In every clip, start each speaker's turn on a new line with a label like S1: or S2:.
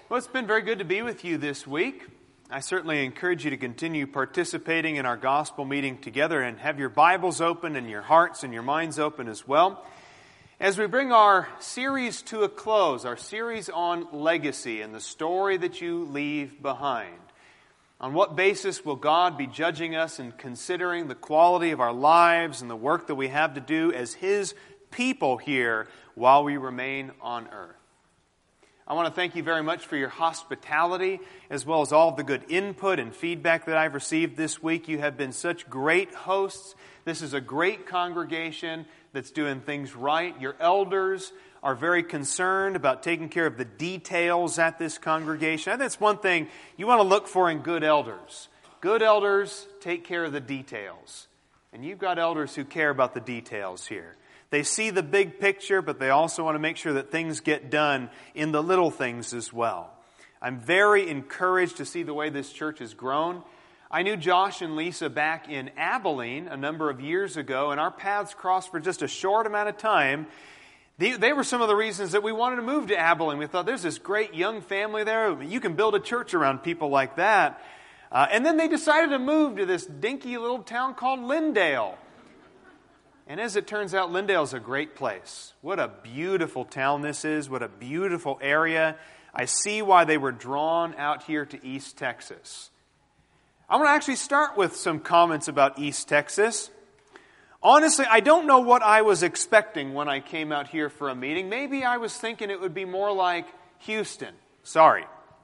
S1: Well, it's been very good to be with you this week. I certainly encourage you to continue participating in our gospel meeting together and have your Bibles open and your hearts and your minds open as well. As we bring our series to a close, our series on legacy and the story that you leave behind. On what basis will God be judging us and considering the quality of our lives and the work that we have to do as His people here while we remain on earth? I want to thank you very much for your hospitality, as well as all of the good input and feedback that I've received this week. You have been such great hosts. This is a great congregation that's doing things right. Your elders are very concerned about taking care of the details at this congregation. I think that's one thing you want to look for in good elders. Good elders take care of the details. And you've got elders who care about the details here. They see the big picture, but they also want to make sure that things get done in the little things as well. I'm very encouraged to see the way this church has grown. I knew Josh and Lisa back in Abilene a number of years ago, and our paths crossed for just a short amount of time. They were some of the reasons that we wanted to move to Abilene. We thought, there's this great young family there. You can build a church around people like that. And then they decided to move to this dinky little town called Lindale. And as it turns out, Lindale is a great place. What a beautiful town this is. What a beautiful area. I see why they were drawn out here to East Texas. I want to actually start with some comments about East Texas. Honestly, I don't know what I was expecting when I came out here for a meeting. Maybe I was thinking it would be more like Houston. Sorry.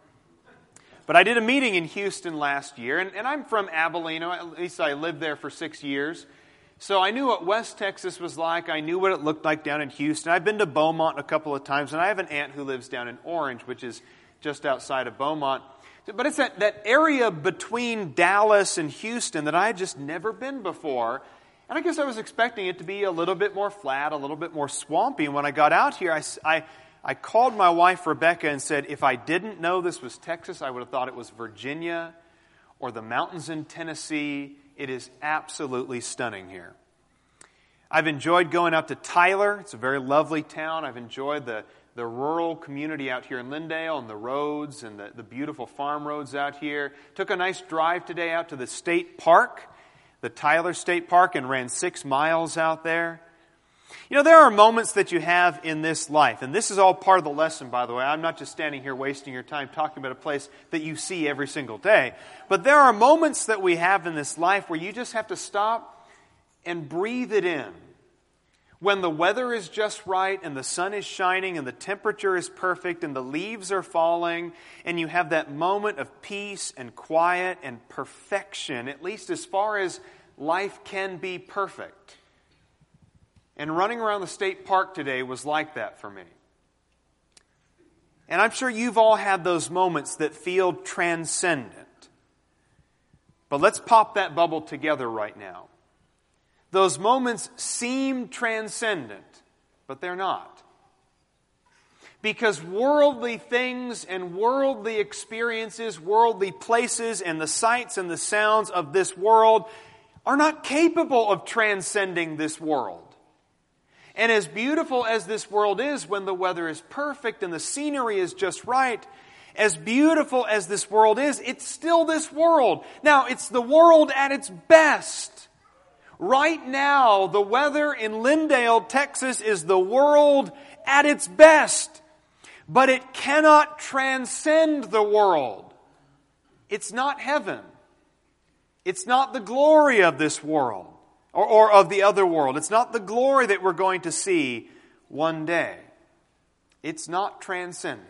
S1: But I did a meeting in Houston last year, and I'm from Abilene. At least I lived there for 6 years. So I knew what West Texas was like. I knew what it looked like down in Houston. I've been to Beaumont a couple of times, and I have an aunt who lives down in Orange, which is just outside of Beaumont. But it's that area between Dallas and Houston that I had just never been before. And I guess I was expecting it to be a little bit more flat, a little bit more swampy. And when I got out here, I called my wife, Rebecca, and said, if I didn't know this was Texas, I would have thought it was Virginia or the mountains in Tennessee. It is absolutely stunning here. I've enjoyed going out to Tyler. It's a very lovely town. I've enjoyed the rural community out here in Lindale and the roads and the beautiful farm roads out here. Took a nice drive today out to the state park, the Tyler State Park, and ran 6 miles out there. You know, there are moments that you have in this life, and this is all part of the lesson, by the way. I'm not just standing here wasting your time talking about a place that you see every single day. But there are moments that we have in this life where you just have to stop and breathe it in. When the weather is just right, and the sun is shining, and the temperature is perfect, and the leaves are falling, and you have that moment of peace and quiet and perfection, at least as far as life can be perfect. And running around the state park today was like that for me. And I'm sure you've all had those moments that feel transcendent. But let's pop that bubble together right now. Those moments seem transcendent, but they're not. Because worldly things and worldly experiences, worldly places, and the sights and the sounds of this world are not capable of transcending this world. And as beautiful as this world is when the weather is perfect and the scenery is just right, as beautiful as this world is, it's still this world. Now, it's the world at its best. Right now, the weather in Lindale, Texas is the world at its best. But it cannot transcend the world. It's not heaven. It's not the glory of this world. Or of the other world. It's not the glory that we're going to see one day. It's not transcendent.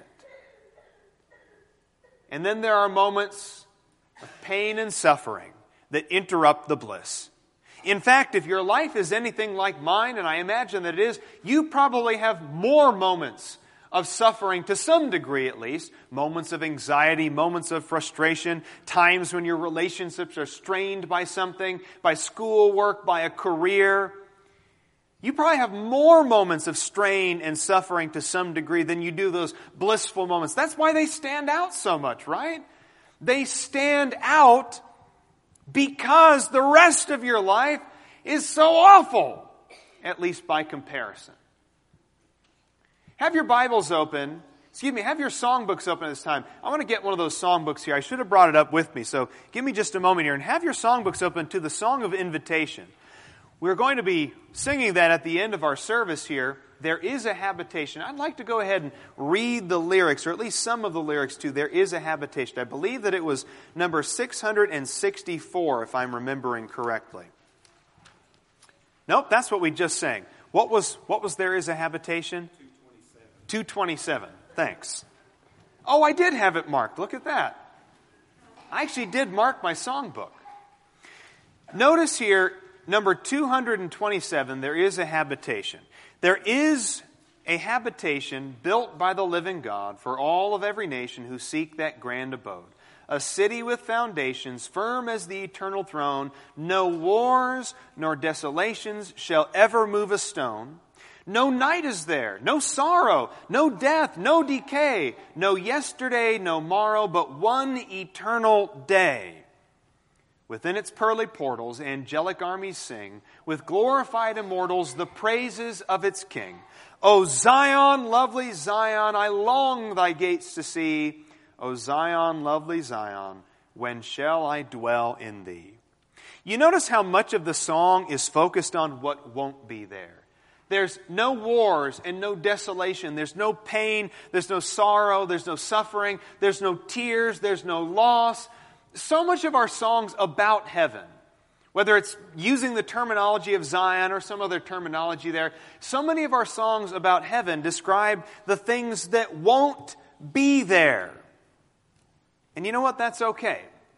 S1: And then there are moments of pain and suffering that interrupt the bliss. In fact, if your life is anything like mine, and I imagine that it is, you probably have more moments of suffering, to some degree at least, moments of anxiety, moments of frustration, times when your relationships are strained by something, by schoolwork, by a career. You probably have more moments of strain and suffering to some degree than you do those blissful moments. That's why they stand out so much, right? They stand out because the rest of your life is so awful, at least by comparison. Have your Bibles open Have your songbooks open at this time. I want to get one of those songbooks here. I should have brought it up with me, so give me just a moment here. And have your songbooks open to the Song of Invitation. We're going to be singing that at the end of our service here. There is a habitation. I'd like to go ahead and read the lyrics, or at least some of the lyrics to There Is a Habitation. I believe that it was number 664, if I'm remembering correctly. Nope, that's what we just sang. What was There Is a Habitation? 227. Thanks. Oh, I did have it marked. Look at that. I actually did mark my songbook. Notice here, number 227, there is a habitation. There is a habitation built by the living God for all of every nation who seek that grand abode. A city with foundations firm as the eternal throne. No wars nor desolations shall ever move a stone. No night is there, no sorrow, no death, no decay, no yesterday, no morrow, but one eternal day. Within its pearly portals, angelic armies sing, with glorified immortals, the praises of its King. O Zion, lovely Zion, I long thy gates to see. O Zion, lovely Zion, when shall I dwell in thee? You notice how much of the song is focused on what won't be there. There's no wars and no desolation. There's no pain. There's no sorrow. There's no suffering. There's no tears. There's no loss. So much of our songs about heaven, whether it's using the terminology of Zion or some other terminology there, so many of our songs about heaven describe the things that won't be there. And you know what? That's okay.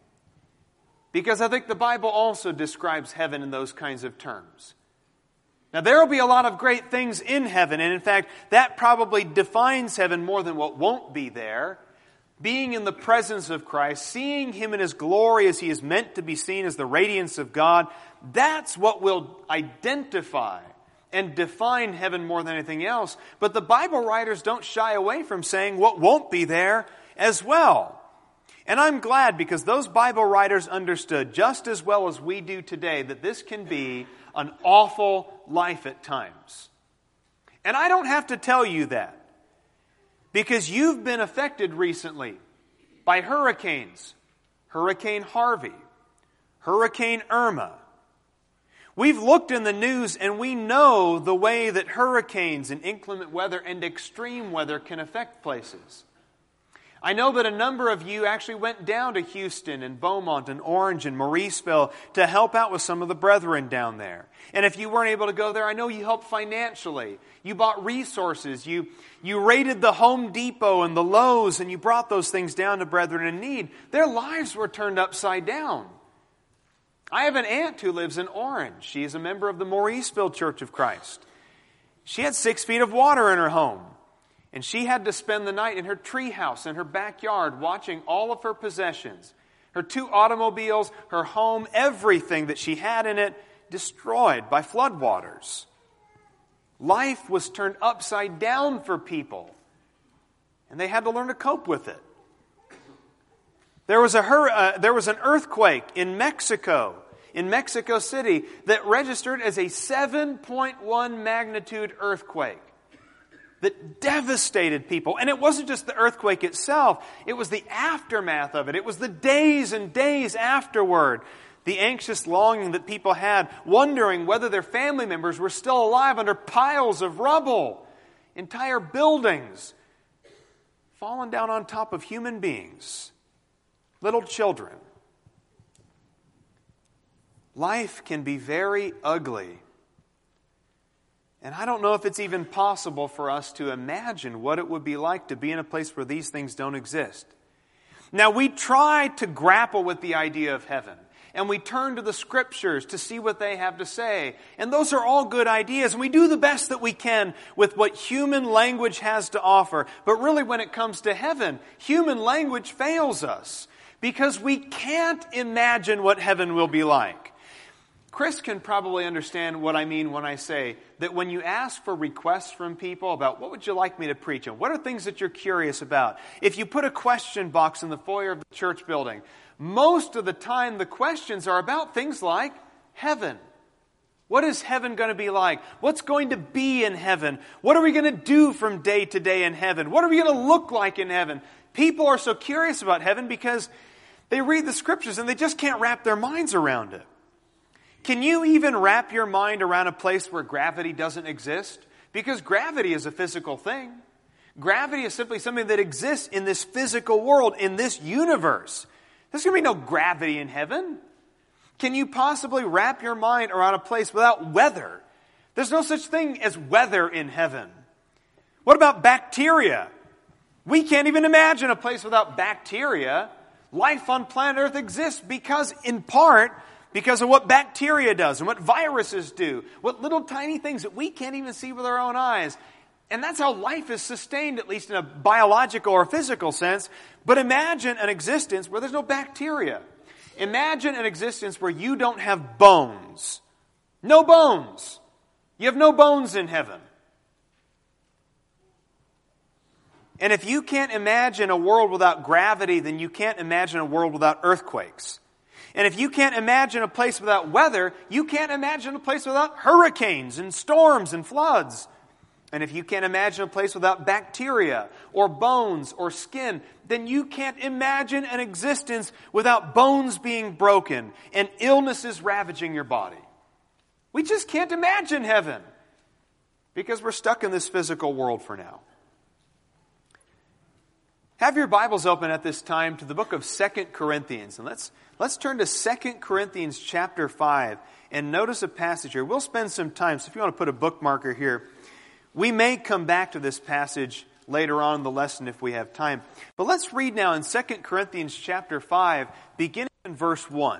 S1: Because I think the Bible also describes heaven in those kinds of terms. Now, there will be a lot of great things in heaven, and in fact, that probably defines heaven more than what won't be there. Being in the presence of Christ, seeing Him in His glory as He is meant to be seen as the radiance of God, that's what will identify and define heaven more than anything else. But the Bible writers don't shy away from saying what won't be there as well. And I'm glad, because those Bible writers understood just as well as we do today that this can be an awful life at times. And I don't have to tell you that, because you've been affected recently by hurricanes. Hurricane Harvey, Hurricane Irma. We've looked in the news and we know the way that hurricanes and inclement weather and extreme weather can affect places. I know that a number of you actually went down to Houston and Beaumont and Orange and Mauriceville to help out with some of the brethren down there. And if you weren't able to go there, I know you helped financially. You bought resources. You raided the Home Depot and the Lowe's, and you brought those things down to brethren in need. Their lives were turned upside down. I have an aunt who lives in Orange. She is a member of the Mauriceville Church of Christ. She had 6 feet of water in her home. And she had to spend the night in her treehouse in her backyard watching all of her possessions, her 2 automobiles, her home, everything that she had in it destroyed by floodwaters. Life was turned upside down for people, and they had to learn to cope with it. There was an earthquake in Mexico City, that registered as a 7.1 magnitude earthquake that devastated people. And it wasn't just the earthquake itself. It was the aftermath of it. It was the days and days afterward. The anxious longing that people had, wondering whether their family members were still alive under piles of rubble. Entire buildings fallen down on top of human beings. Little children. Life can be very ugly. And I don't know if it's even possible for us to imagine what it would be like to be in a place where these things don't exist. Now, we try to grapple with the idea of heaven, and we turn to the Scriptures to see what they have to say. And those are all good ideas, and we do the best that we can with what human language has to offer. But really, when it comes to heaven, human language fails us, because we can't imagine what heaven will be like. Chris can probably understand what I mean when I say that when you ask for requests from people about what would you like me to preach on, what are things that you're curious about, if you put a question box in the foyer of the church building, most of the time the questions are about things like heaven. What is heaven going to be like? What's going to be in heaven? What are we going to do from day to day in heaven? What are we going to look like in heaven? People are so curious about heaven because they read the Scriptures and they just can't wrap their minds around it. Can you even wrap your mind around a place where gravity doesn't exist? Because gravity is a physical thing. Gravity is simply something that exists in this physical world, in this universe. There's going to be no gravity in heaven. Can you possibly wrap your mind around a place without weather? There's no such thing as weather in heaven. What about bacteria? We can't even imagine a place without bacteria. Life on planet Earth exists in part, because of what bacteria does and what viruses do, what little tiny things that we can't even see with our own eyes. And that's how life is sustained, at least in a biological or physical sense. But imagine an existence where there's no bacteria. Imagine an existence where you don't have bones. No bones. You have no bones in heaven. And if you can't imagine a world without gravity, then you can't imagine a world without earthquakes. And if you can't imagine a place without weather, you can't imagine a place without hurricanes and storms and floods. And if you can't imagine a place without bacteria or bones or skin, then you can't imagine an existence without bones being broken and illnesses ravaging your body. We just can't imagine heaven because we're stuck in this physical world for now. Have your Bibles open at this time to the book of 2 Corinthians. And let's turn to 2 Corinthians chapter 5 and notice a passage here. We'll spend some time, so if you want to put a bookmarker here, we may come back to this passage later on in the lesson if we have time. But let's read now in 2 Corinthians chapter 5, beginning in verse 1.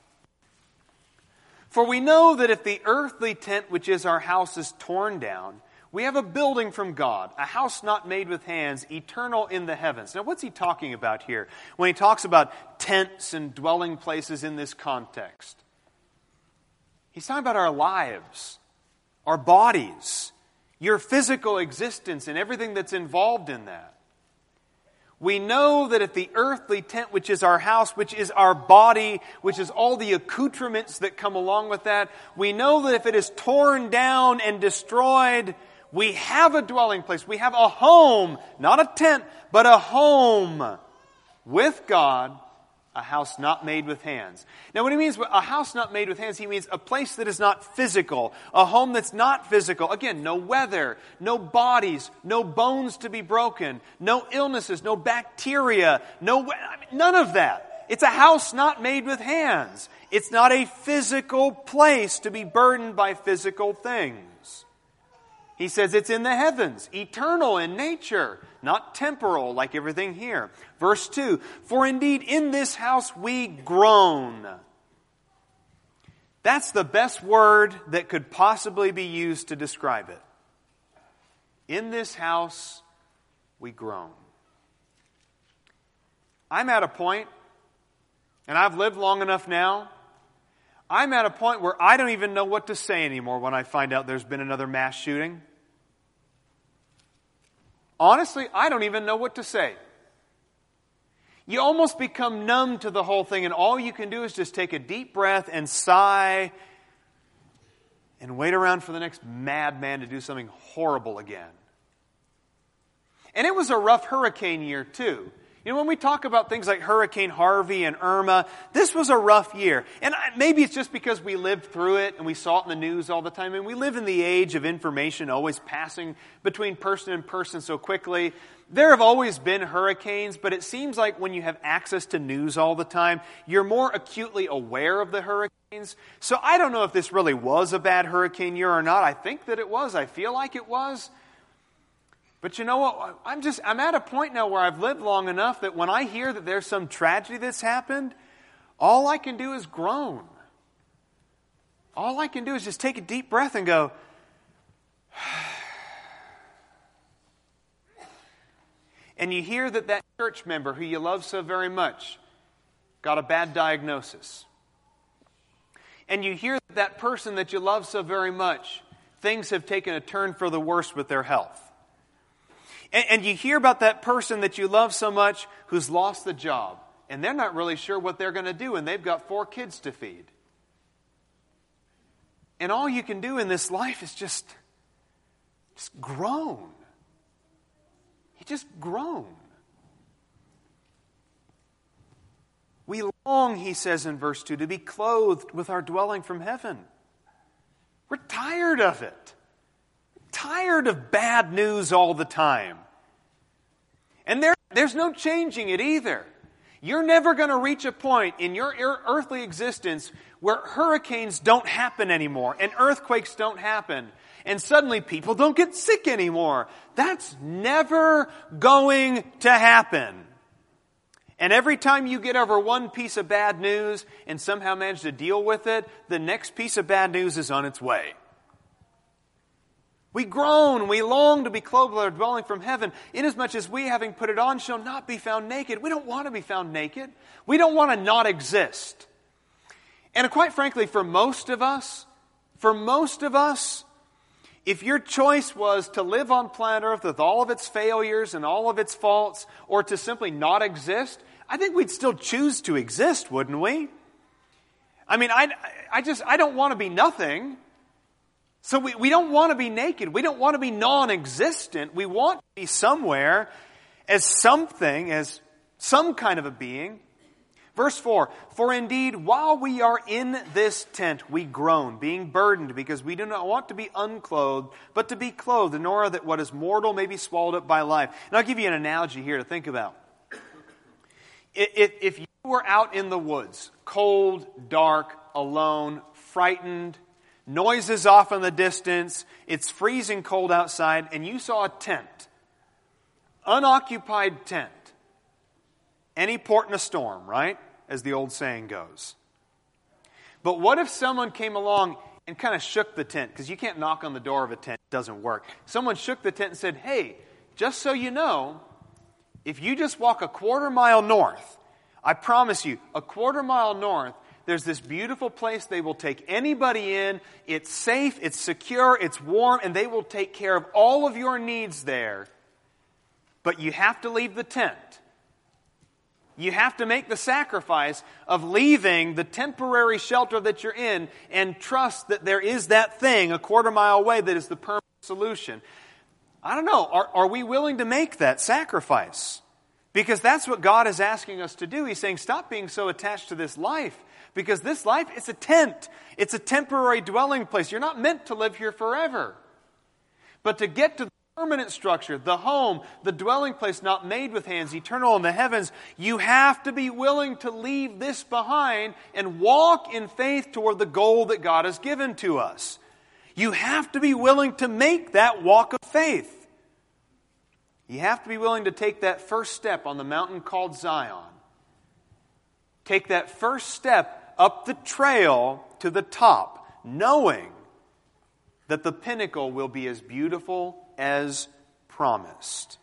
S1: For we know that if the earthly tent which is our house is torn down, we have a building from God, a house not made with hands, eternal in the heavens. Now, what's he talking about here when he talks about tents and dwelling places in this context? He's talking about our lives, our bodies, your physical existence and everything that's involved in that. We know that if the earthly tent, which is our house, which is our body, which is all the accoutrements that come along with that, we know that if it is torn down and destroyed, we have a dwelling place. We have a home, not a tent, but a home with God, a house not made with hands. Now, when he means a house not made with hands, he means a place that is not physical, a home that's not physical. Again, no weather, no bodies, no bones to be broken, no illnesses, no bacteria, none of that. It's a house not made with hands. It's not a physical place to be burdened by physical things. He says it's in the heavens, eternal in nature, not temporal like everything here. Verse 2, for indeed in this house we groan. That's the best word that could possibly be used to describe it. In this house we groan. I'm at a point, and I've lived long enough now, I'm at a point where I don't even know what to say anymore when I find out there's been another mass shooting. Honestly, I don't even know what to say. You almost become numb to the whole thing, and all you can do is just take a deep breath and sigh and wait around for the next madman to do something horrible again. And it was a rough hurricane year, too. You know, when we talk about things like Hurricane Harvey and Irma, this was a rough year. And maybe it's just because we lived through it and we saw it in the news all the time. And we live in the age of information always passing between person and person so quickly. There have always been hurricanes, but it seems like when you have access to news all the time, you're more acutely aware of the hurricanes. So I don't know if this really was a bad hurricane year or not. I think that it was. I feel like it was. But you know what? I'm at a point now where I've lived long enough that when I hear that there's some tragedy that's happened, all I can do is groan. All I can do is just take a deep breath and go, and you hear that church member who you love so very much got a bad diagnosis. And you hear that person that you love so very much, things have taken a turn for the worse with their health. And you hear about that person that you love so much who's lost the job. And they're not really sure what they're going to do. And they've got 4 kids to feed. And all you can do in this life is just groan. You just groan. We long, he says in verse 2, to be clothed with our dwelling from heaven. We're tired of it. Tired of bad news all the time. And there's no changing it either. You're never going to reach a point in your earthly existence where hurricanes don't happen anymore and earthquakes don't happen and suddenly people don't get sick anymore. That's never going to happen. And every time you get over one piece of bad news and somehow manage to deal with it, the next piece of bad news is on its way. We groan, we long to be clothed with our dwelling from heaven, inasmuch as we, having put it on, shall not be found naked. We don't want to be found naked. We don't want to not exist. And quite frankly, for most of us, if your choice was to live on planet Earth with all of its failures and all of its faults, or to simply not exist, I think we'd still choose to exist, wouldn't we? I mean, I don't want to be nothing. So we don't want to be naked. We don't want to be non-existent. We want to be somewhere as something, as some kind of a being. Verse 4, for indeed, while we are in this tent, we groan, being burdened, because we do not want to be unclothed, but to be clothed, in order that what is mortal may be swallowed up by life. And I'll give you an analogy here to think about. If you were out in the woods, cold, dark, alone, frightened, noises off in the distance, it's freezing cold outside, and you saw a tent, unoccupied tent, any port in a storm, right? As the old saying goes. But what if someone came along and kind of shook the tent? Because you can't knock on the door of a tent. It doesn't work. Someone shook the tent and said, hey, just so you know, if you just walk a quarter mile north, I promise you, a quarter mile north, there's this beautiful place they will take anybody in. It's safe, it's secure, it's warm, and they will take care of all of your needs there. But you have to leave the tent. You have to make the sacrifice of leaving the temporary shelter that you're in and trust that there is that thing a quarter mile away that is the permanent solution. I don't know. Are we willing to make that sacrifice? Because that's what God is asking us to do. He's saying, stop being so attached to this life. Because this life, it's a tent. It's a temporary dwelling place. You're not meant to live here forever. But to get to the permanent structure, the home, the dwelling place not made with hands, eternal in the heavens, you have to be willing to leave this behind and walk in faith toward the goal that God has given to us. You have to be willing to make that walk of faith. You have to be willing to take that first step on the mountain called Zion. Take that first step up the trail to the top, knowing that the pinnacle will be as beautiful as promised.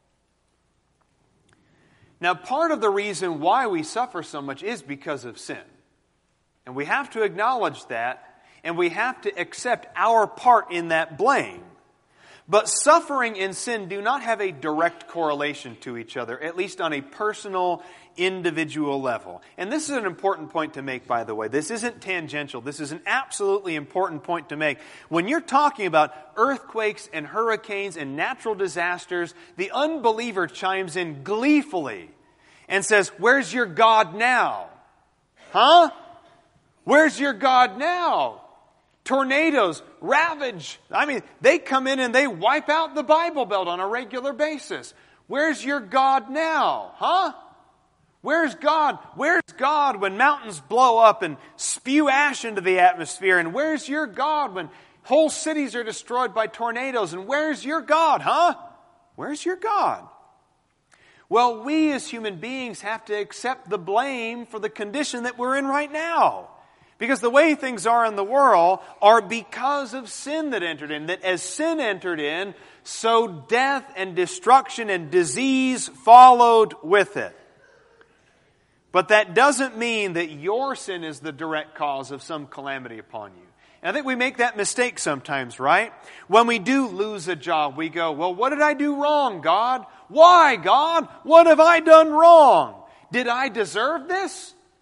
S1: Now, part of the reason why we suffer so much is because of sin. And we have to acknowledge that, and we have to accept our part in that blame. But suffering and sin do not have a direct correlation to each other, at least on a personal, individual level. And this is an important point to make, by the way. This isn't tangential. This is an absolutely important point to make. When you're talking about earthquakes and hurricanes and natural disasters, the unbeliever chimes in gleefully and says, where's your God now? Huh? Where's your God now? Tornadoes ravage. They come in and they wipe out the Bible Belt on a regular basis. Where's your God now? Huh? Where's God? Where's God when mountains blow up and spew ash into the atmosphere? And where's your God when whole cities are destroyed by tornadoes? And where's your God? Huh? Where's your God? Well, we as human beings have to accept the blame for the condition that we're in right now. Because the way things are in the world are because of sin that entered in. That as sin entered in, so death and destruction and disease followed with it. But that doesn't mean that your sin is the direct cause of some calamity upon you. And I think we make that mistake sometimes, right? When we do lose a job, we go, well, what did I do wrong, God? Why, God? What have I done wrong? Did I deserve this?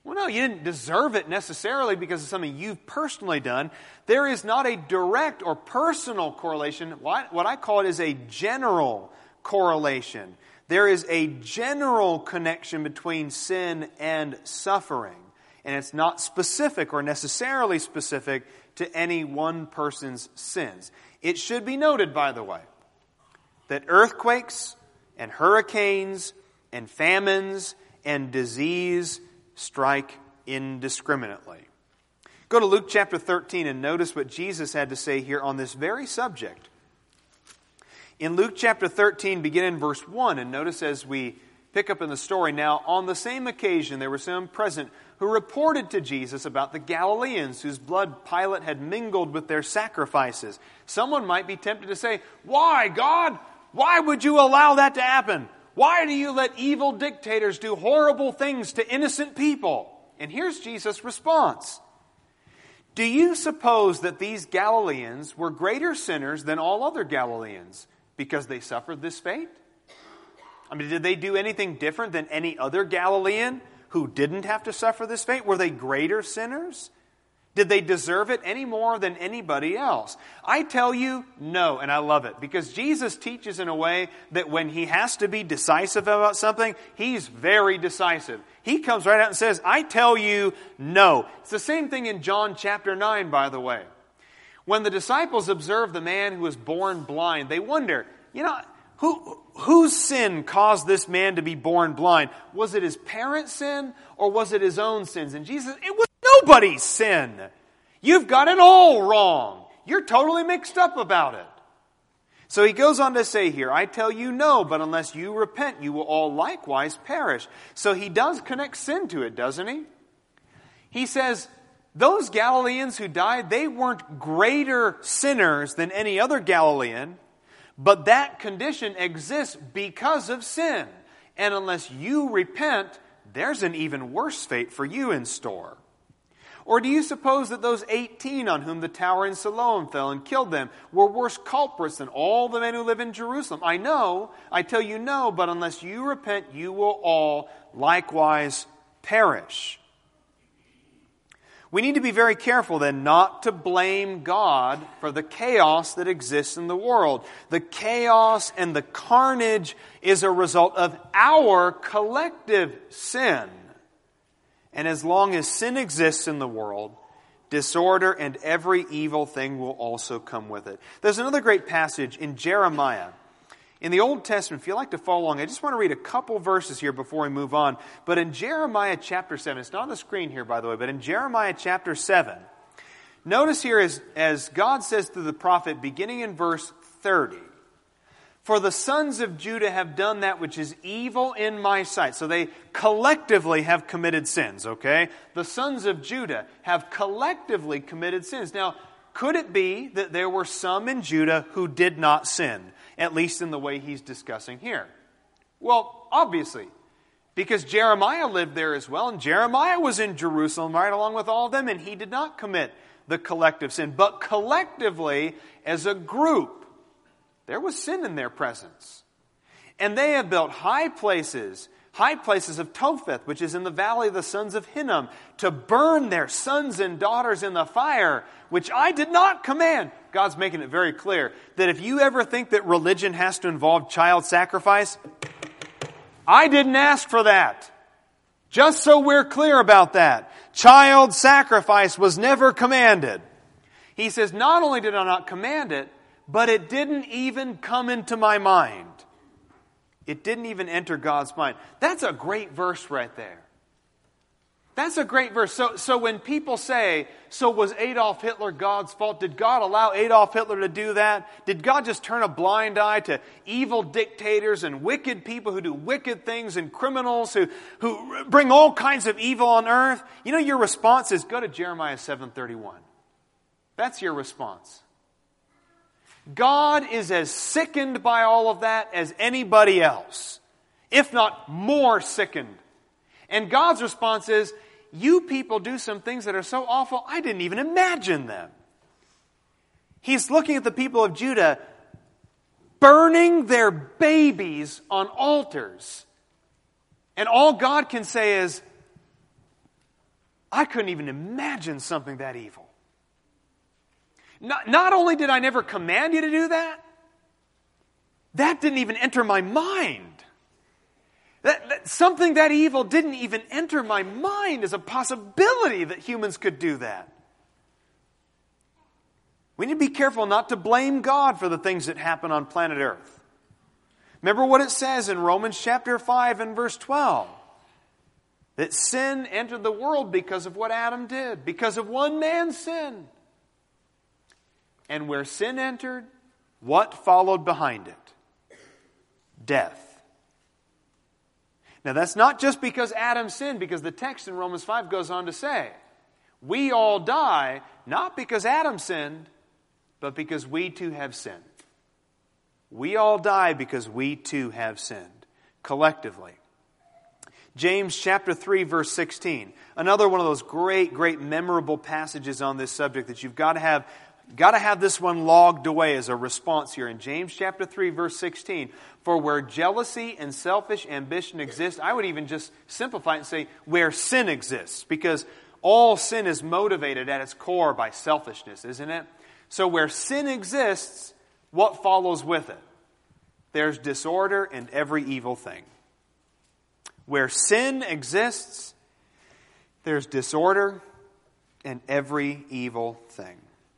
S1: Well, no, you didn't deserve it necessarily because of something you've personally done. There is not a direct or personal correlation. What I call it is a general correlation. There is a general connection between sin and suffering. And it's not specific or necessarily specific to any one person's sins. It should be noted, by the way, that earthquakes and hurricanes and famines and disease strike indiscriminately. Go to Luke chapter 13 and notice what Jesus had to say here on this very subject. In Luke chapter 13, begin in verse 1, and notice as we pick up in the story, now on the same occasion there were some present who reported to Jesus about the Galileans whose blood Pilate had mingled with their sacrifices. Someone might be tempted to say, "Why, God? Why would you allow that to happen? Why do you let evil dictators do horrible things to innocent people?" And here's Jesus' response. "Do you suppose that these Galileans were greater sinners than all other Galileans because they suffered this fate? I mean, did they do anything different than any other Galilean who didn't have to suffer this fate? Were they greater sinners? Did they deserve it any more than anybody else? I tell you, no, and I love it, because Jesus teaches in a way that when he has to be decisive about something, he's very decisive. He comes right out and says, I tell you, no. It's the same thing in John chapter 9, by the way. When the disciples observe the man who was born blind, they wonder, whose sin caused this man to be born blind? Was it his parents' sin or was it his own sins? And Jesus, it was nobody's sin. You've got it all wrong. You're totally mixed up about it. So he goes on to say here, I tell you no, but unless you repent, you will all likewise perish. So he does connect sin to it, doesn't he? He says, those Galileans who died, they weren't greater sinners than any other Galilean, but that condition exists because of sin. And unless you repent, there's an even worse fate for you in store. Or do you suppose that those 18 on whom the tower in Siloam fell and killed them were worse culprits than all the men who live in Jerusalem? I tell you no, but unless you repent, you will all likewise perish. We need to be very careful then not to blame God for the chaos that exists in the world. The chaos and the carnage is a result of our collective sin. And as long as sin exists in the world, disorder and every evil thing will also come with it. There's another great passage in Jeremiah. In the Old Testament, if you'd like to follow along, I just want to read a couple verses here before we move on. But in Jeremiah chapter 7, it's not on the screen here, by the way, but in Jeremiah chapter 7, notice here as God says to the prophet, beginning in verse 30, for the sons of Judah have done that which is evil in my sight. So they collectively have committed sins, okay? The sons of Judah have collectively committed sins. Now, could it be that there were some in Judah who did not sin? At least in the way he's discussing here. Well, obviously, because Jeremiah lived there as well, and Jeremiah was in Jerusalem right along with all of them, and he did not commit the collective sin. But collectively, as a group, there was sin in their presence. And they have built high places of Topheth, which is in the valley of the sons of Hinnom, to burn their sons and daughters in the fire, which I did not command. God's making it very clear that if you ever think that religion has to involve child sacrifice, I didn't ask for that. Just so we're clear about that. Child sacrifice was never commanded. He says, not only did I not command it, but it didn't even come into my mind. It didn't even enter God's mind. That's a great verse right there. That's a great verse. So when people say, so was Adolf Hitler God's fault? Did God allow Adolf Hitler to do that? Did God just turn a blind eye to evil dictators and wicked people who do wicked things and criminals who bring all kinds of evil on earth? You know, your response is go to Jeremiah 7:31. That's your response. God is as sickened by all of that as anybody else, if not more sickened. And God's response is, you people do some things that are so awful, I didn't even imagine them. He's looking at the people of Judah burning their babies on altars. And all God can say is, I couldn't even imagine something that evil. Not only did I never command you to do that, that didn't even enter my mind. Something that evil didn't even enter my mind as a possibility that humans could do that. We need to be careful not to blame God for the things that happen on planet Earth. Remember what it says in Romans chapter 5 and verse 12. That sin entered the world because of what Adam did. Because of one man's sin. And where sin entered, what followed behind it? Death. Now that's not just because Adam sinned, because the text in Romans 5 goes on to say, we all die, not because Adam sinned, but because we too have sinned. We all die because we too have sinned, collectively. James chapter 3 verse 16, another one of those great memorable passages on this subject that you've got to have this one logged away as a response here. In James chapter 3 verse 16, for where jealousy and selfish ambition exist, I would even just simplify it and say where sin exists, because all sin is motivated at its core by selfishness, isn't it? So where sin exists, what follows with it? There's disorder and every evil thing. Where sin exists, there's disorder and every evil thing.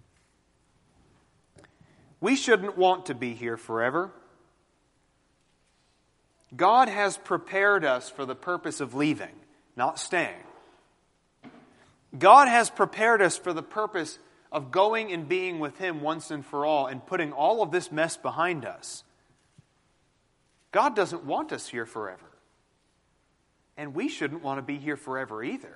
S1: We shouldn't want to be here forever. God has prepared us for the purpose of leaving, not staying. God has prepared us for the purpose of going and being with Him once and for all and putting all of this mess behind us. God doesn't want us here forever. And we shouldn't want to be here forever either.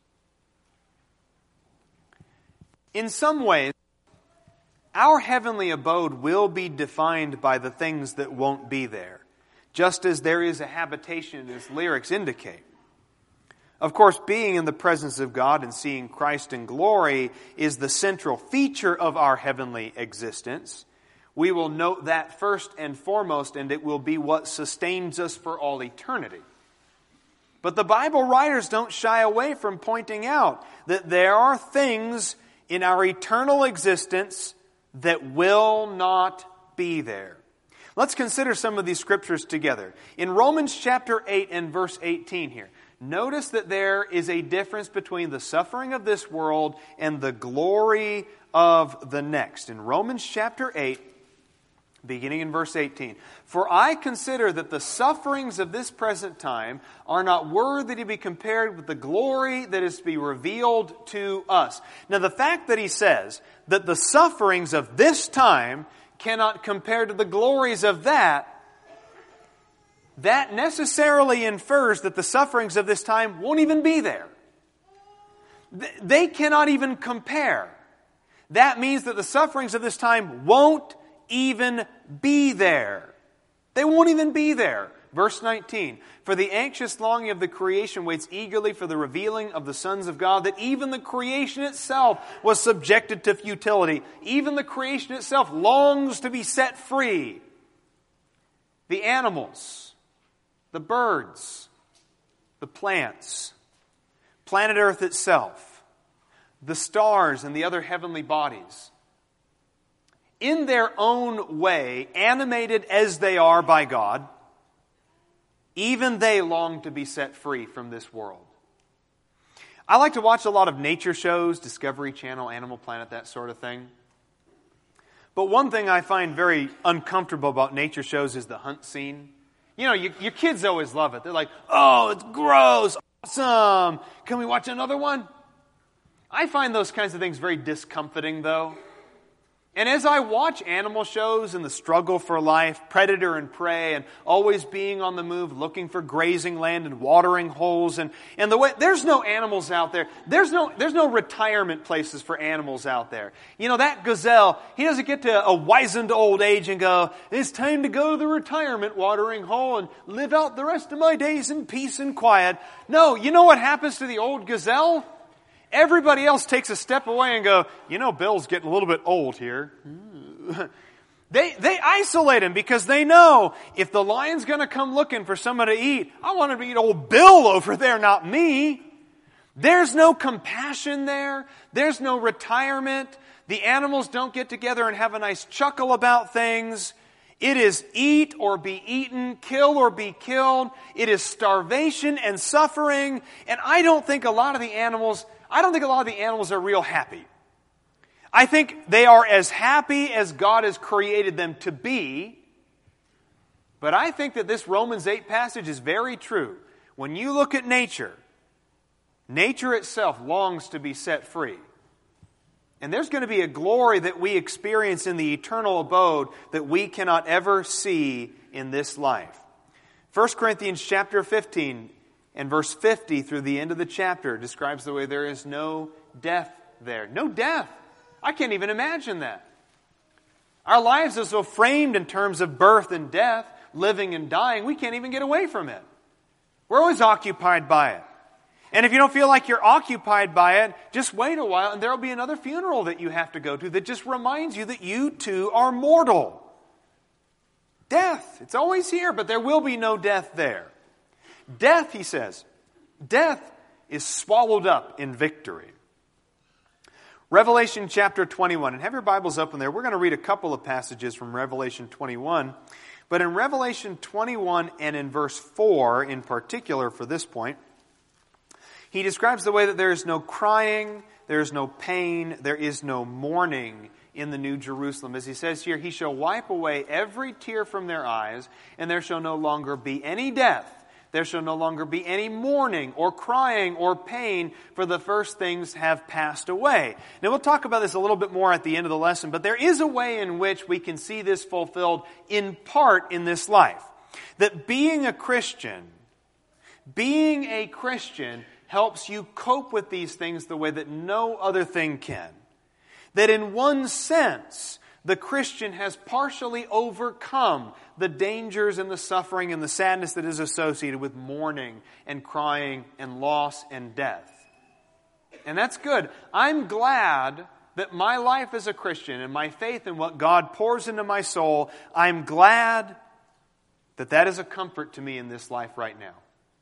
S1: In some ways, our heavenly abode will be defined by the things that won't be there, just as there is a habitation, as lyrics indicate. Of course, being in the presence of God and seeing Christ in glory is the central feature of our heavenly existence. We will note that first and foremost, and it will be what sustains us for all eternity. But the Bible writers don't shy away from pointing out that there are things in our eternal existence that will not be there. Let's consider some of these scriptures together. In Romans chapter 8 and verse 18 here, notice that there is a difference between the suffering of this world and the glory of the next. In Romans chapter 8, beginning in verse 18, for I consider that the sufferings of this present time are not worthy to be compared with the glory that is to be revealed to us. Now the fact that he says that the sufferings of this time cannot compare to the glories of that necessarily infers that the sufferings of this time won't even be there. They cannot even compare. That means that the sufferings of this time won't even be there. They won't even be there. Verse 19, for the anxious longing of the creation waits eagerly for the revealing of the sons of God, that even the creation itself was subjected to futility. Even the creation itself longs to be set free. The animals, the birds, the plants, planet Earth itself, the stars and the other heavenly bodies, in their own way, animated as they are by God, even they long to be set free from this world. I like to watch a lot of nature shows, Discovery Channel, Animal Planet, that sort of thing. But one thing I find very uncomfortable about nature shows is the hunt scene. You know, your kids always love it. They're like, oh, it's gross, awesome. Can we watch another one? I find those kinds of things very discomforting, though. And as I watch animal shows and the struggle for life, predator and prey, and always being on the move, looking for grazing land and watering holes, and the way there's no animals out there. There's no retirement places for animals out there. You know, that gazelle, he doesn't get to a wizened old age and go, it's time to go to the retirement watering hole and live out the rest of my days in peace and quiet. No, you know what happens to the old gazelle? Everybody else takes a step away and go, you know, Bill's getting a little bit old here. They isolate him because they know if the lion's going to come looking for someone to eat, I want to eat old Bill over there, not me. There's no compassion there. There's no retirement. The animals don't get together and have a nice chuckle about things. It is eat or be eaten, kill or be killed. It is starvation and suffering. And I don't think a lot of the animals are real happy. I think they are as happy as God has created them to be. But I think that this Romans 8 passage is very true. When you look at nature itself longs to be set free. And there's going to be a glory that we experience in the eternal abode that we cannot ever see in this life. 1 Corinthians chapter 15 and verse 50 through the end of the chapter describes the way there is no death there. No death. I can't even imagine that. Our lives are so framed in terms of birth and death, living and dying, we can't even get away from it. We're always occupied by it. And if you don't feel like you're occupied by it, just wait a while and there will be another funeral that you have to go to that just reminds you that you too are mortal. Death, it's always here, but there will be no death there. Death, he says, death is swallowed up in victory. Revelation chapter 21, and have your Bibles open there. We're going to read a couple of passages from Revelation 21. But in Revelation 21 and in verse 4 in particular for this point, he describes the way that there is no crying, there is no pain, there is no mourning in the New Jerusalem. As he says here, he shall wipe away every tear from their eyes, and there shall no longer be any death. There shall no longer be any mourning or crying or pain, for the first things have passed away. Now we'll talk about this a little bit more at the end of the lesson, but there is a way in which we can see this fulfilled in part in this life. That being a Christian helps you cope with these things the way that no other thing can. That in one sense, the Christian has partially overcome the dangers and the suffering and the sadness that is associated with mourning and crying and loss and death. And that's good. I'm glad that my life as a Christian and my faith in what God pours into my soul, I'm glad that that is a comfort to me in this life right now.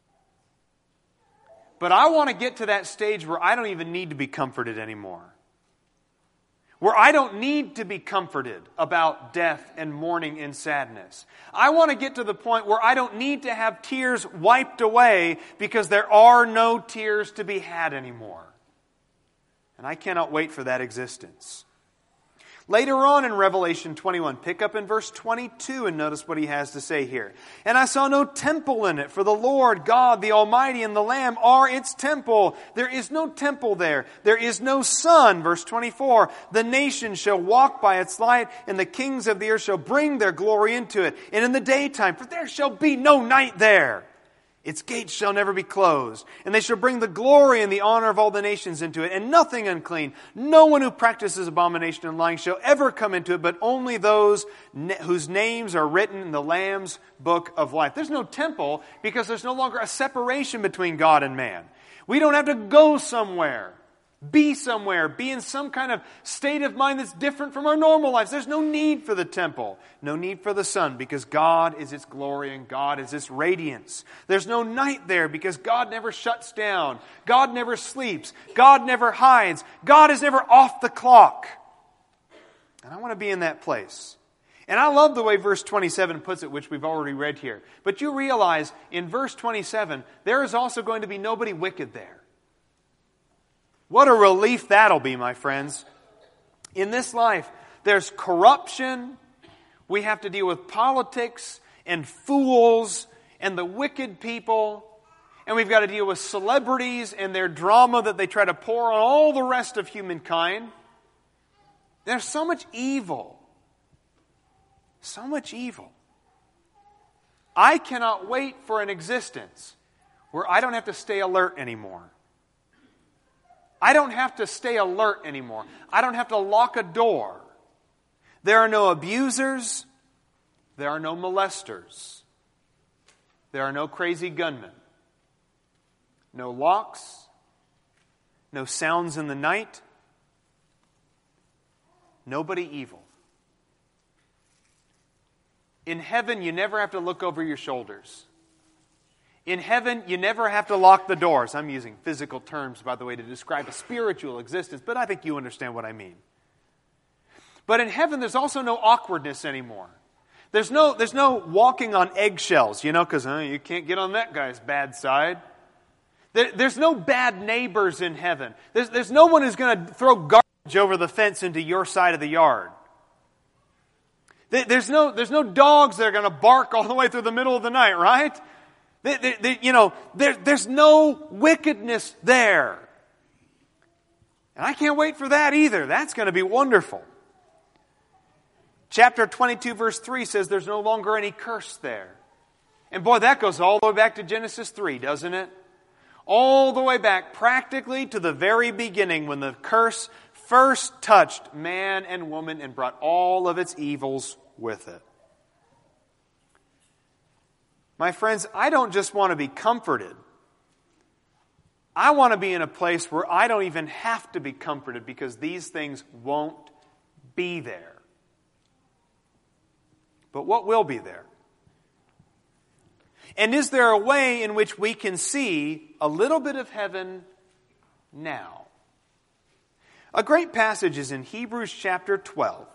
S1: But I want to get to that stage where I don't even need to be comforted anymore. Where I don't need to be comforted about death and mourning and sadness. I want to get to the point where I don't need to have tears wiped away because there are no tears to be had anymore. And I cannot wait for that existence. Later on in Revelation 21, pick up in verse 22 and notice what he has to say here. And I saw no temple in it, for the Lord God, the Almighty, and the Lamb are its temple. There is no temple there. There is no sun. Verse 24, the nations shall walk by its light, and the kings of the earth shall bring their glory into it. And in the daytime, for there shall be no night there. Its gates shall never be closed, and they shall bring the glory and the honor of all the nations into it, and nothing unclean. No one who practices abomination and lying shall ever come into it, but only those whose names are written in the Lamb's book of life. There's no temple because there's no longer a separation between God and man. We don't have to go somewhere, be in some kind of state of mind that's different from our normal lives. There's no need for the temple, no need for the sun, because God is its glory and God is its radiance. There's no night there because God never shuts down. God never sleeps. God never hides. God is never off the clock. And I want to be in that place. And I love the way verse 27 puts it, which we've already read here. But you realize in verse 27, there is also going to be nobody wicked there. What a relief that'll be, my friends. In this life, there's corruption. We have to deal with politics and fools and the wicked people. And we've got to deal with celebrities and their drama that they try to pour on all the rest of humankind. There's so much evil. So much evil. I cannot wait for an existence where I don't have to stay alert anymore. I don't have to stay alert anymore. I don't have to lock a door. There are no abusers. There are no molesters. There are no crazy gunmen. No locks. No sounds in the night. Nobody evil. In heaven, you never have to look over your shoulders. In heaven, you never have to lock the doors. I'm using physical terms, by the way, to describe a spiritual existence, but I think you understand what I mean. But in heaven, there's also no awkwardness anymore. There's no walking on eggshells, because you can't get on that guy's bad side. There's no bad neighbors in heaven. There's no one who's going to throw garbage over the fence into your side of the yard. There's no dogs that are going to bark all the way through the middle of the night, right? There's no wickedness there. And I can't wait for that either. That's going to be wonderful. Chapter 22, verse 3 says there's no longer any curse there. And boy, that goes all the way back to Genesis 3, doesn't it? All the way back practically to the very beginning when the curse first touched man and woman and brought all of its evils with it. My friends, I don't just want to be comforted. I want to be in a place where I don't even have to be comforted because these things won't be there. But what will be there? And is there a way in which we can see a little bit of heaven now? A great passage is in Hebrews chapter 12.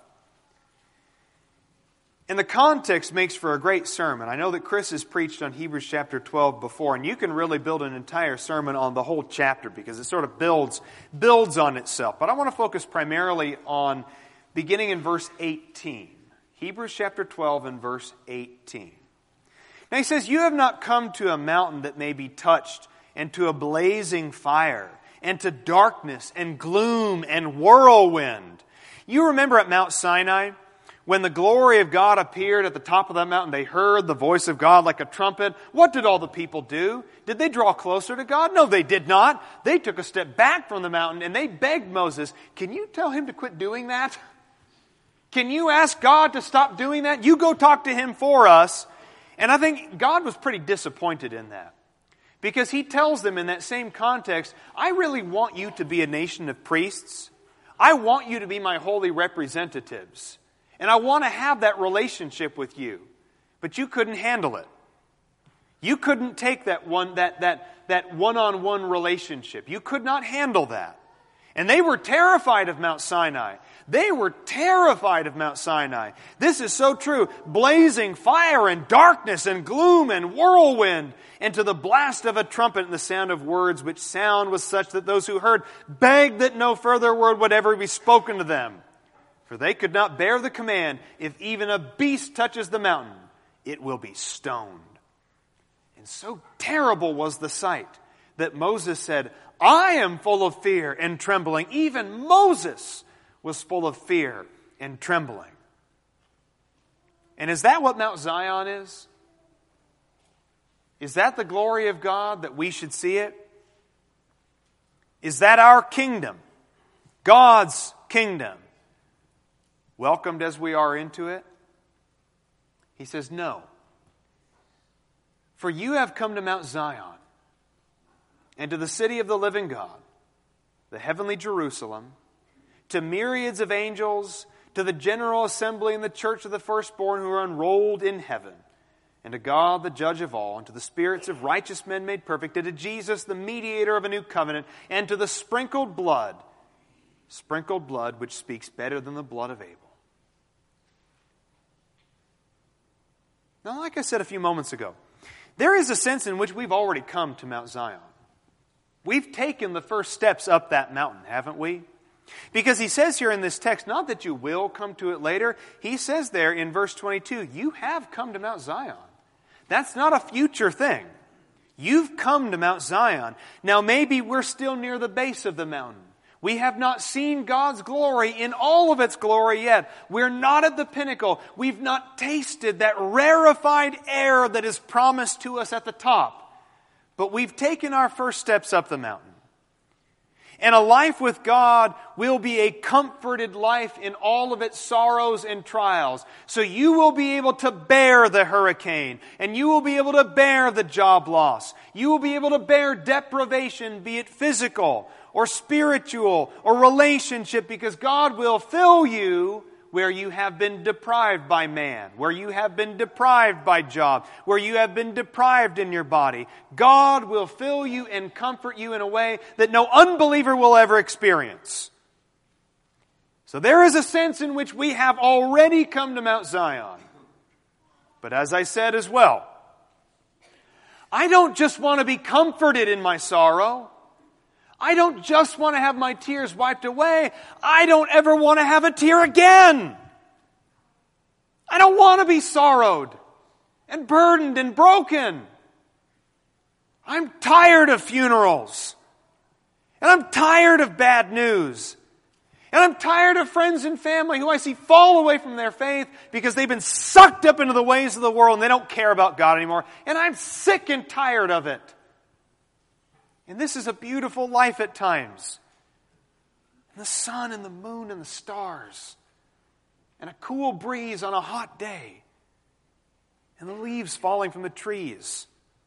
S1: And the context makes for a great sermon. I know that Chris has preached on Hebrews chapter 12 before, and you can really build an entire sermon on the whole chapter because it sort of builds on itself. But I want to focus primarily on beginning in verse 18. Hebrews chapter 12 and verse 18. Now he says, "You have not come to a mountain that may be touched, and to a blazing fire, and to darkness and gloom and whirlwind." You remember at Mount Sinai, when the glory of God appeared at the top of that mountain, they heard the voice of God like a trumpet. What did all the people do? Did they draw closer to God? No, they did not. They took a step back from the mountain and they begged Moses, "Can you tell him to quit doing that? Can you ask God to stop doing that? You go talk to him for us." And I think God was pretty disappointed in that. Because he tells them in that same context, "I really want you to be a nation of priests. I want you to be my holy representatives. And I want to have that relationship with you." But you couldn't handle it. You couldn't take that one-on-one relationship. You could not handle that. And they were terrified of Mount Sinai. They were terrified of Mount Sinai. This is so true. Blazing fire and darkness and gloom and whirlwind, and to the blast of a trumpet and the sound of words, which sound was such that those who heard begged that no further word would ever be spoken to them. For they could not bear the command, "If even a beast touches the mountain, it will be stoned." And so terrible was the sight that Moses said, "I am full of fear and trembling." Even Moses was full of fear and trembling. And is that what Mount Zion is? Is that the glory of God that we should see it? Is that our kingdom? God's kingdom? Welcomed as we are into it? He says, "No. For you have come to Mount Zion, and to the city of the living God, the heavenly Jerusalem, to myriads of angels, to the general assembly and the church of the firstborn who are enrolled in heaven, and to God the judge of all, and to the spirits of righteous men made perfect, and to Jesus the mediator of a new covenant, and to the sprinkled blood which speaks better than the blood of Abel." Now, like I said a few moments ago, there is a sense in which we've already come to Mount Zion. We've taken the first steps up that mountain, haven't we? Because he says here in this text, not that you will come to it later. He says there in verse 22, you have come to Mount Zion. That's not a future thing. You've come to Mount Zion. Now maybe we're still near the base of the mountain. We have not seen God's glory in all of its glory yet. We're not at the pinnacle. We've not tasted that rarefied air that is promised to us at the top. But we've taken our first steps up the mountain. And a life with God will be a comforted life in all of its sorrows and trials. So you will be able to bear the hurricane, and you will be able to bear the job loss. You will be able to bear deprivation, be it physical or spiritual or relationship, because God will fill you where you have been deprived by man, where you have been deprived by job, where you have been deprived in your body. God will fill you and comfort you in a way that no unbeliever will ever experience. So there is a sense in which we have already come to Mount Zion. But as I said as well, I don't just want to be comforted in my sorrow. I don't just want to have my tears wiped away. I don't ever want to have a tear again. I don't want to be sorrowed and burdened and broken. I'm tired of funerals. And I'm tired of bad news. And I'm tired of friends and family who I see fall away from their faith because they've been sucked up into the ways of the world and they don't care about God anymore. And I'm sick and tired of it. And this is a beautiful life at times. And the sun and the moon and the stars. And a cool breeze on a hot day. And the leaves falling from the trees.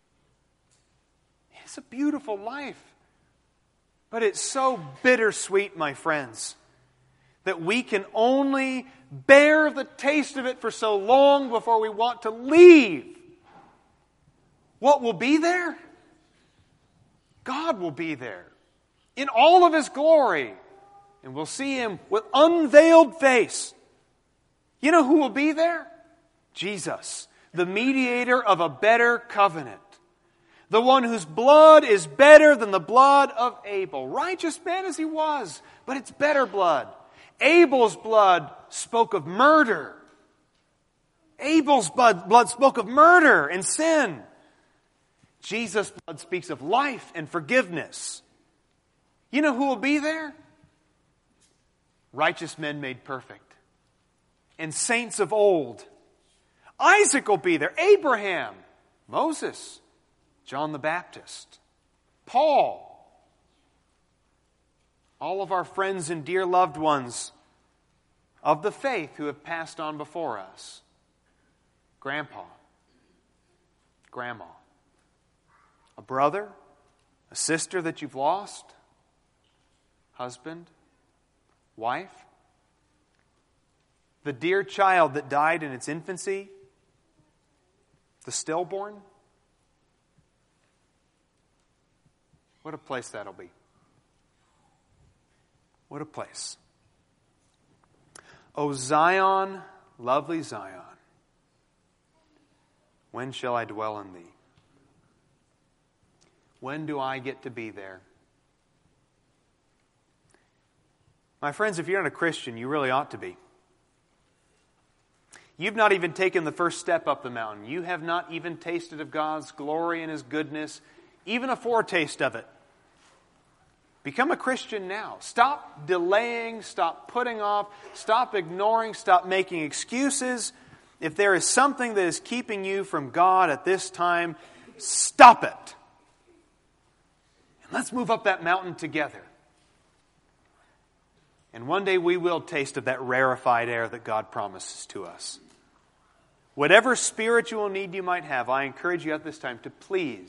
S1: It's a beautiful life. But it's so bittersweet, my friends, that we can only bear the taste of it for so long before we want to leave. What will be there? God will be there in all of His glory. And we'll see Him with unveiled face. You know who will be there? Jesus, the mediator of a better covenant. The one whose blood is better than the blood of Abel. Righteous man as he was, but it's better blood. Abel's blood spoke of murder. Abel's blood spoke of murder and sin. Jesus' blood speaks of life and forgiveness. You know who will be there? Righteous men made perfect. And saints of old. Isaac will be there. Abraham. Moses. John the Baptist. Paul. All of our friends and dear loved ones of the faith who have passed on before us. Grandpa. Grandma. A brother, a sister that you've lost, husband, wife, the dear child that died in its infancy, the stillborn. What a place that'll be. What a place. O Zion, lovely Zion, when shall I dwell in thee? When do I get to be there? My friends, if you're not a Christian, you really ought to be. You've not even taken the first step up the mountain. You have not even tasted of God's glory and His goodness, even a foretaste of it. Become a Christian now. Stop delaying, stop putting off, stop ignoring, stop making excuses. If there is something that is keeping you from God at this time, stop it. Let's move up that mountain together. And one day we will taste of that rarefied air that God promises to us. Whatever spiritual need you might have, I encourage you at this time to please